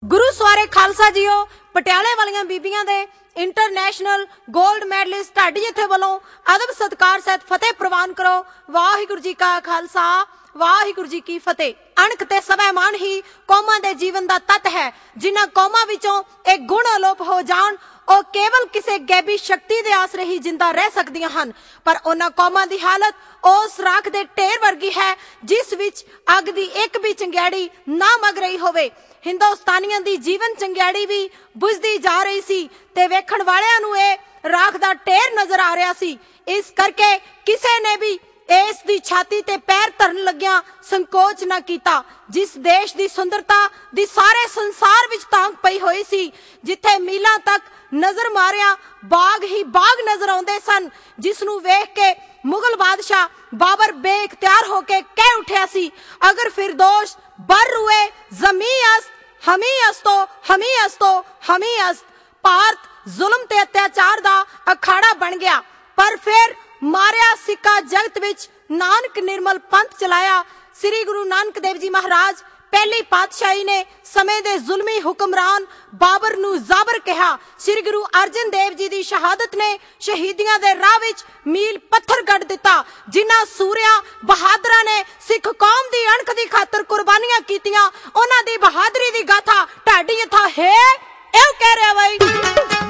गुरु सवारे खालसा जीओ पटियाले वालियां बीबियां दे इंटरनेशनल गोल्ड मैडलिस्ट ढाडी जथे वालों अदब सत्कार सहित फतेह प्रवान करो। वाहिगुरु जी का खालसा वाहिगुरु जी की फतेह। अणख ते स्वैमान ही कौमां दे जीवन दा तत है। जिन्हां कौमां विचों एक गुण अलोप हो जाण ਉਹ केवल किसी गैबी शक्ति दे आसरे ही जिंदा रह सकदियां हन। पर उन्हां कौमां दी हालत उस राख दे ढेर वर्गी है जिस विच अग दी एक भी चंगियाड़ी ना मग रही होवे। हिंदुस्तानियां दी जीवन चंगियाड़ी भी बुझदी जा रही सी ते वेखण वालियां नूं इह राख दा ढेर नजर आ रहा सी। इस करके किसे ने भी इस दी छाती ते पैर धरन लग्या संकोच ना कीता। जिस देश दी सुंदरता दी सारे संसार विच तांग पई होई सी, जिथे मीलां तक नजर मारिया बाग ही बाग नजर आउंदे सन, जिसनू वेख के मुगल बादशाह बाबर बेइख्तियार होके कह उठिया सी, अगर फिरदौस बर रुए जमी अस्त हमी अस्तो हमी अस्तो हमी अस्त। भारत जुल्म ते अत्याचार दा अखाड़ा बन गया, पर फिर मारिया सिक्का जगत विच नानक निर्मल पंथ चलाया। श्री गुरु नानक देव जी महाराज पहली पातशाही ने समय दे जुल्मी हुक्मरान बाबर नू जाबर कहा। श्री गुरु अर्जन देव जी दी शहादत ने शहीदियां दे राह विच मील पत्थर गढ़ दिता। जिन्हां सूरिया बहादुरा ने सिख कौम दी अणख दी खातर कुर्बानियां कीतियां, उन्हां दी बहादुरी दी गाथा ढाडी यथा है एह कह रहा भाई।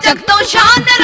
ਜਗ ਤੋਂ ਸ਼ਾਨ